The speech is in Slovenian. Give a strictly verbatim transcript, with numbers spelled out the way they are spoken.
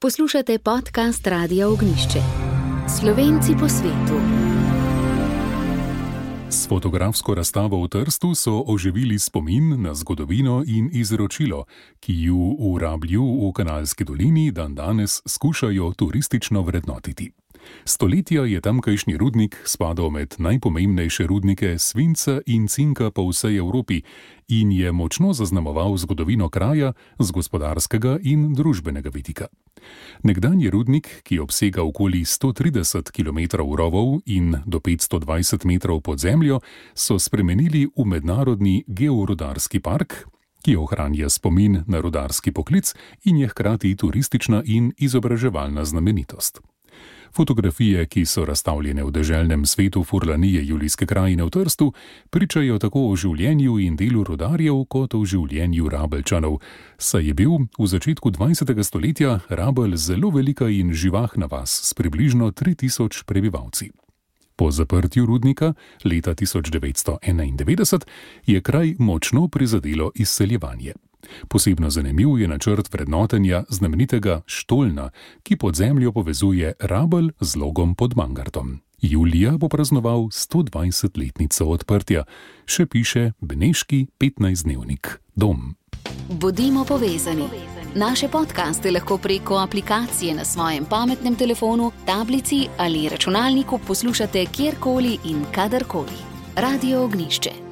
Poslušate podcast Radia Ognjišče. Slovenci po svetu. S fotografsko razstavo v Trstu so oživili spomin na zgodovino in izročilo, ki ju v Rablju v Kanalski dolini dandanes skušajo turistično vrednotiti. Stoletja je tamkajšnji rudnik spadal med najpomembnejše rudnike svinca in cinka po vsej Evropi in je močno zaznamoval zgodovino kraja z gospodarskega in družbenega vidika. Nekdanji rudnik, ki obsega okoli sto trideset kilometrov rovov in do petsto dvajset metrov pod zemljo, so spremenili v mednarodni georudarski park, ki ohranja spomin na rudarski poklic in je hkrati turistična in izobraževalna znamenitost. Fotografije, ki so razstavljene v deželnem svetu Furlanije Julijske krajine v Trstu, pričajo tako o življenju in delu rudarjev kot o življenju Rabeljčanov, saj je bil v začetku dvajsetega stoletja Rabelj zelo velika in živahna vas s približno tri tisoč prebivalci. Po zaprtju rudnika leta tisoč devetsto enaindevetdeset je kraj močno prizadelo izseljevanje. Posebno zanimiv je načrt vrednotenja znamenitega Štolna, ki pod zemljo povezuje Rabelj z Logom pod Mangartom. Julija bo praznoval stodvajsetletnico odprtja, še piše beneški petnajstdnevnik Dom. Bodimo povezani. Naše podcaste lahko preko aplikacije na svojem pametnem telefonu, tablici ali računalniku poslušate kjerkoli in kadarkoli. Radio Ognjišče.